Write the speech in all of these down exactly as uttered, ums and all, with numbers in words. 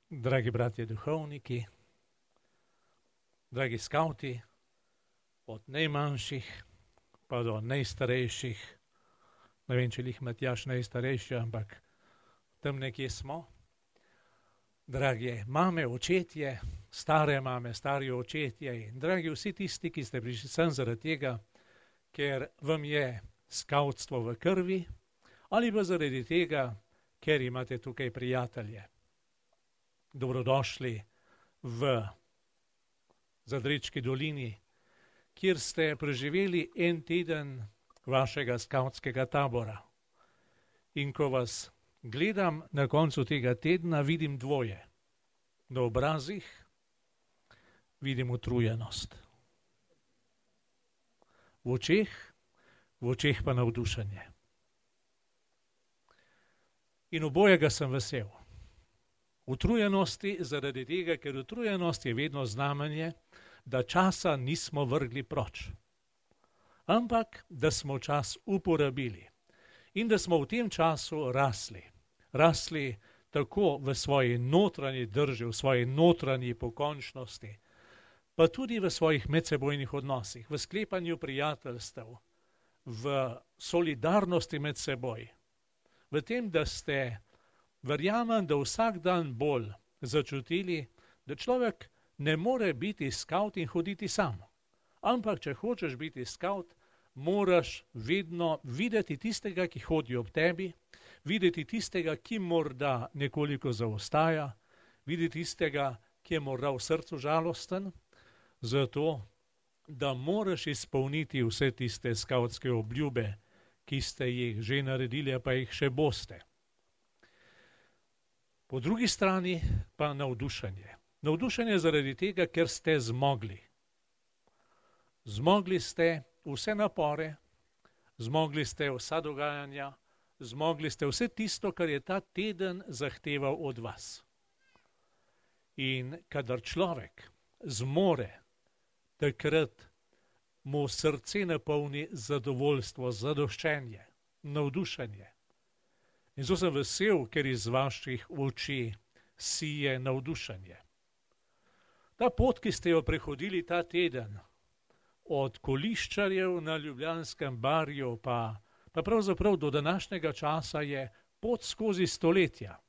Dragi bratje duhovniki, dragi skavti, od najmanjših pa do najstarejših, ne vem, če jih Matjaž najstarejši, ampak tam nekje smo. Dragi mame, očetje, stare mame, stari očetje in dragi vsi tisti, ki ste prišli sem zaradi tega, ker vam je skavtstvo v krvi, ali pa zaradi tega, ker imate tukaj prijatelje. Dobrodošli v Zadrečki dolini, kjer ste preživeli en teden vašega skavtskega tabora. In ko vas gledam na koncu tega tedna, vidim dvoje. Na obrazih vidim utrujenost. V očeh, v očeh pa navdušenje. In obojega sem vesel. Utrujenosti zaradi tega, ker utrujenost je vedno znamenje, da časa nismo vrgli proč. Ampak, da smo čas uporabili in da smo v tem času rasli. Rasli tako v svoji notranji drži, v svoji notranji pokončnosti, pa tudi v svojih medsebojnih odnosih, v sklepanju prijateljstev, v solidarnosti med seboj, v tem, da ste verjamem, da vsak dan bolj začutili, da človek ne more biti skavt in hoditi sam. Ampak, če hočeš biti skavt, moraš vedno videti tistega, ki hodi ob tebi, videti tistega, ki morda nekoliko zaostaja, videti tistega, ki je morda v srcu žalosten, zato, da moraš izpolniti vse tiste skavtske obljube, ki ste jih že naredili, pa jih še boste. Po drugi strani pa navdušenje. Navdušenje zaradi tega, ker ste zmogli. Zmogli ste vse napore, zmogli ste vsa dogajanja, zmogli ste vse tisto, kar je ta teden zahteval od vas. In kadar človek zmore, takrat mu srce napolni zadovoljstvo, zadoščenje, navdušenje. In zato sem vesel, ker iz vaših oči sije navdušenje. Ta pot, ki ste jo prehodili ta teden, od Koliščarjev na Ljubljanskem barju, pa, pa pravzaprav do današnjega časa je pot skozi stoletja.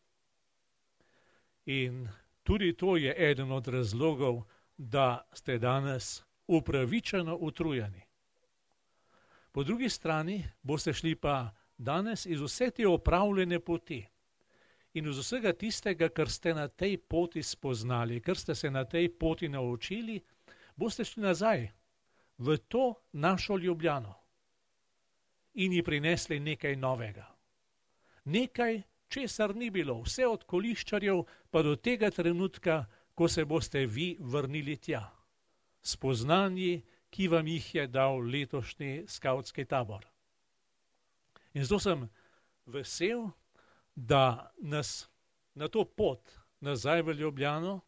In tudi to je eden od razlogov, da ste danes upravičeno utrujeni. Po drugi strani boste šli pa danes iz vse te opravljene poti in iz vsega tistega, kar ste na tej poti spoznali, kar ste se na tej poti naučili, boste šli nazaj v to našo Ljubljano in ji prinesli nekaj novega. Nekaj, česar ni bilo, vse od Koliščarjev pa do tega trenutka, ko se boste vi vrnili tja. Spoznanji, ki vam jih je dal letošnji skavtski tabor. In zato sem vesel, da nas na to pot nazaj v Ljubljano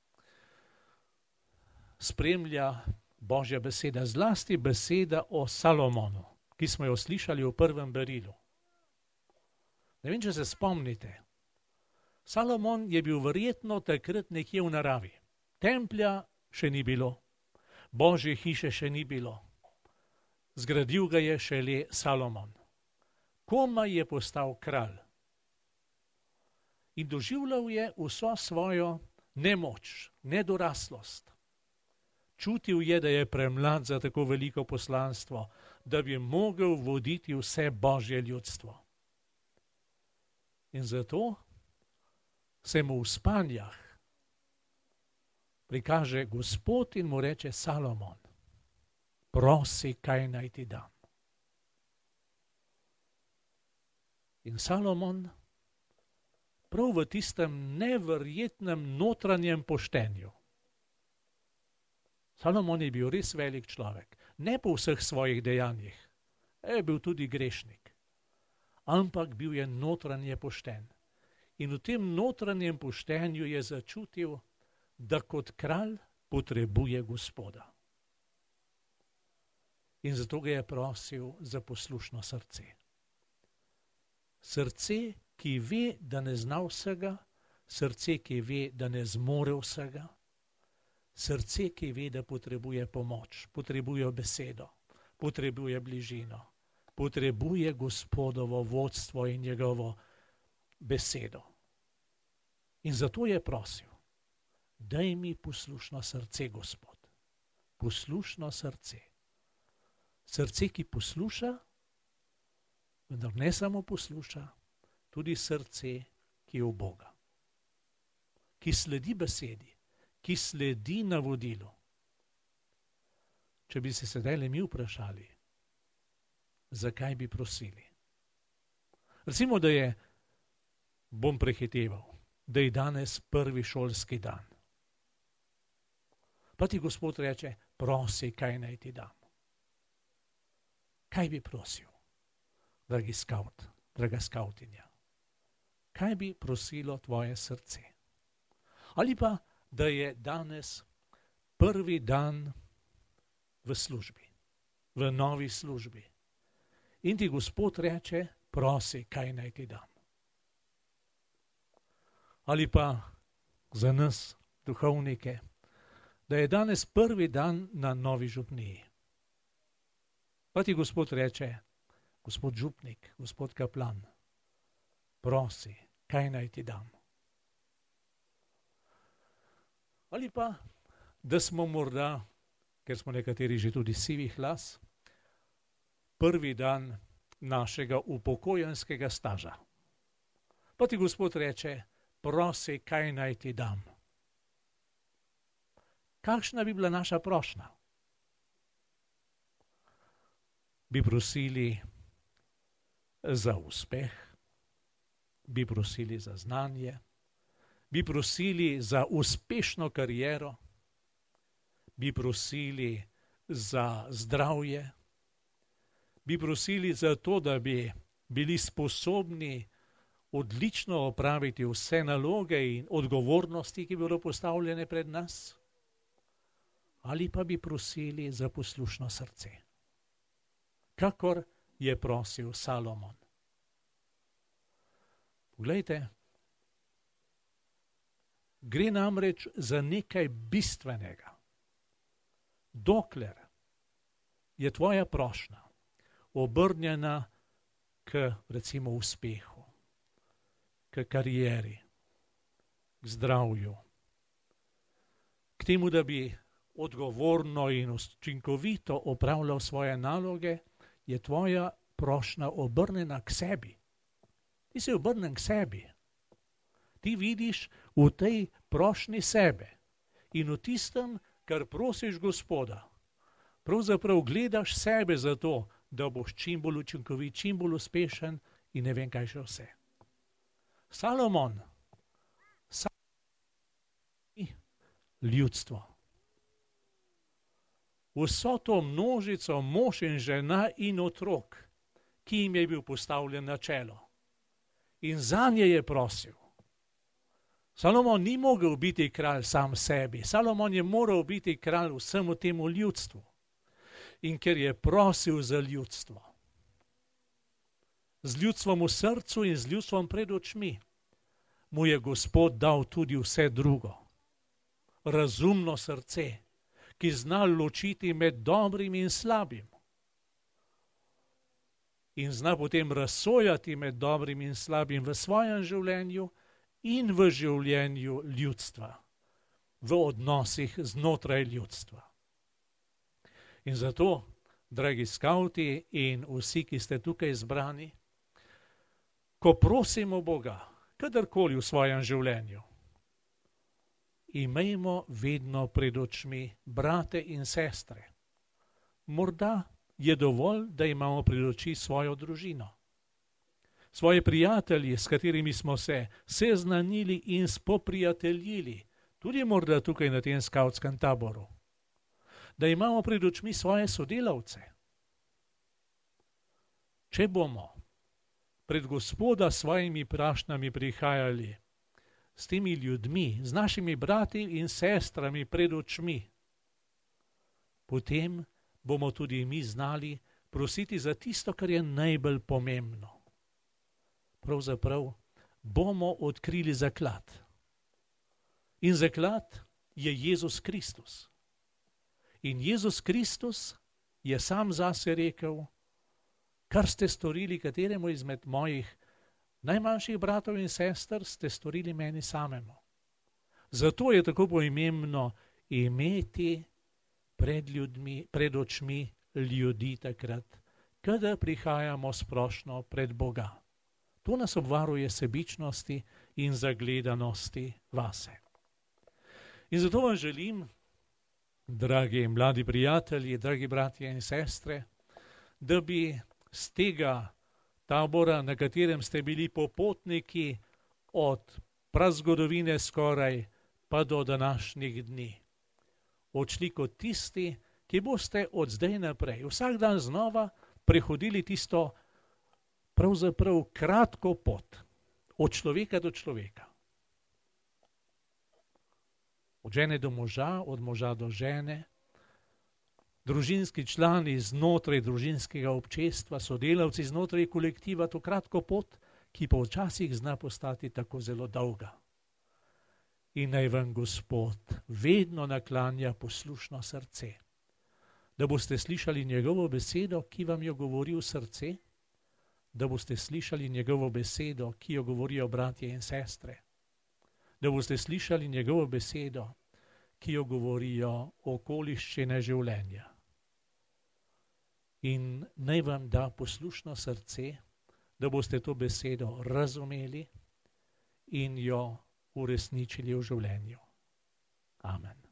spremlja Božja beseda, zlasti beseda o Salomonu, ki smo jo slišali v prvem berilu. Ne vem, če se spomnite. Salomon je bil verjetno takrat nekje v naravi. Templja še ni bilo, Božje hiše še ni bilo. Zgradil ga je šele Salomon. Komaj je postal kralj. In doživljal je vso svojo nemoč, nedoraslost. Čutil je, da je premlad za tako veliko poslanstvo, da bi mogel voditi vse Božje ljudstvo. In zato se mu v spanjah prikaže Gospod in mu reče: Salomon, prosi, kaj naj ti dam. In Salomon prav v tistem neverjetnem notranjem poštenju. Salomon je bil res velik človek, ne po vseh svojih dejanjih, je bil tudi grešnik, ampak bil je notranje pošten. In v tem notranjem poštenju je začutil, da kot kralj potrebuje Gospoda. In zato ga je prosil za poslušno srce. Srce, ki ve, da ne zna vsega, srce, ki ve, da ne zmore vsega, srce, ki ve, da potrebuje pomoč, potrebuje besedo, potrebuje bližino, potrebuje Gospodovo vodstvo in njegovo besedo. In zato je prosil, daj mi poslušno srce, Gospod. Poslušno srce. Srce, ki posluša, vendar ne samo posluša, tudi srce, ki je v Boga. Ki sledi besedi, ki sledi navodilu. Če bi se sedaj le mi vprašali, zakaj bi prosili? Recimo, da je, bom prehiteval, da je danes prvi šolski dan. Pa ti Gospod reče, prosi, kaj naj ti dam. Kaj bi prosil, dragi skavt, draga skavtinja? Kaj bi prosilo tvoje srce? Ali pa, da je danes prvi dan v službi, v novi službi. In ti Gospod reče, prosi, kaj naj ti dam. Ali pa za nas, duhovnike, da je danes prvi dan na novi župniji. Pa ti Gospod reče, gospod župnik, gospod kaplan, prosi, kaj naj ti dam. Ali pa, da smo morda, ker smo nekateri že tudi sivih las, prvi dan našega upokojenskega staža. Pa ti Gospod reče, prosi, kaj naj ti dam. Kakšna bi bila naša prošnja? Bi prosili za uspeh, bi prosili za znanje, bi prosili za uspešno kariero, bi prosili za zdravje, bi prosili za to, da bi bili sposobni odlično opraviti vse naloge in odgovornosti, ki bodo postavljene pred nas, ali pa bi prosili za poslušno srce, kakor je prosil Salomon. Poglejte, gre namreč za nekaj bistvenega. Dokler je tvoja prošnja obrnjena k, recimo, uspehu, k karieri, k zdravju, k temu, da bi odgovorno in učinkovito opravljal svoje naloge, je tvoja prošnja obrnjena k sebi. Ti si obrnen k sebi. Ti vidiš v tej prošnji sebe in v tistem, kar prosiš Gospoda. Pravzaprav gledaš sebe za to, da boš čim bolj učinkovit, čim bolj uspešen in ne vem kaj še vse. Salomon, Salomon, ljudstvo. Vso to množico mož in žena in otrok, ki jim je bil postavljen na čelo. In zanje je prosil. Salomon ni mogel biti kralj sam sebi. Salomon je moral biti kralj vsemu temu ljudstvu. In ker je prosil za ljudstvo, z ljudstvom v srcu in z ljudstvom pred očmi, mu je Gospod dal tudi vse drugo. Razumno srce, ki zna ločiti med dobrim in slabim. In zna potem razsojati med dobrim in slabim v svojem življenju in v življenju ljudstva, v odnosih znotraj ljudstva. In zato, dragi skavti in vsi, ki ste tukaj zbrani, ko prosimo Boga, kadarkoli v svojem življenju, imejmo vedno pred očmi brate in sestre. Morda je dovolj, da imamo pred oči svojo družino. Svoje prijatelji, s katerimi smo se seznanili in spoprijateljili, tudi morda tukaj na tem skavtskem taboru. Da imamo pred očmi svoje sodelavce. Če bomo pred Gospoda svojimi prašnjami prihajali s temi ljudmi, z našimi brati in sestrami pred očmi, potem bomo tudi mi znali prositi za tisto, kar je najbolj pomembno. Pravzaprav bomo odkrili zaklad. In zaklad je Jezus Kristus. In Jezus Kristus je sam zase rekel, kar ste storili kateremu izmed mojih najmanjših bratov in sester, ste storili meni samemu. Zato je tako pomembno imeti pred ljudmi, pred očmi ljudi takrat, kadar prihajamo splošno pred Boga. To nas obvaruje sebičnosti in zagledanosti vase. In zato vam želim, dragi mladi prijatelji, dragi bratje in sestre, da bi z tega tabora, na katerem ste bili popotniki od prazgodovine skoraj pa do današnjih dni, odšli kot tisti, ki boste od zdaj naprej vsak dan znova prehodili tisto pravzaprav kratko pot od človeka do človeka. Od žene do moža, od moža do žene, družinski člani znotraj družinskega občestva, sodelavci znotraj kolektiva, to kratko pot, ki pa včasih zna postati tako zelo dolga. In naj vam Gospod vedno naklanja poslušno srce, da boste slišali njegovo besedo, ki vam jo govori v srce, da boste slišali njegovo besedo, ki jo govorijo bratje in sestre, da boste slišali njegovo besedo, ki jo govorijo okoliščine življenja. In naj vam da poslušno srce, da boste to besedo razumeli in jo uresničili v življenju. Amen.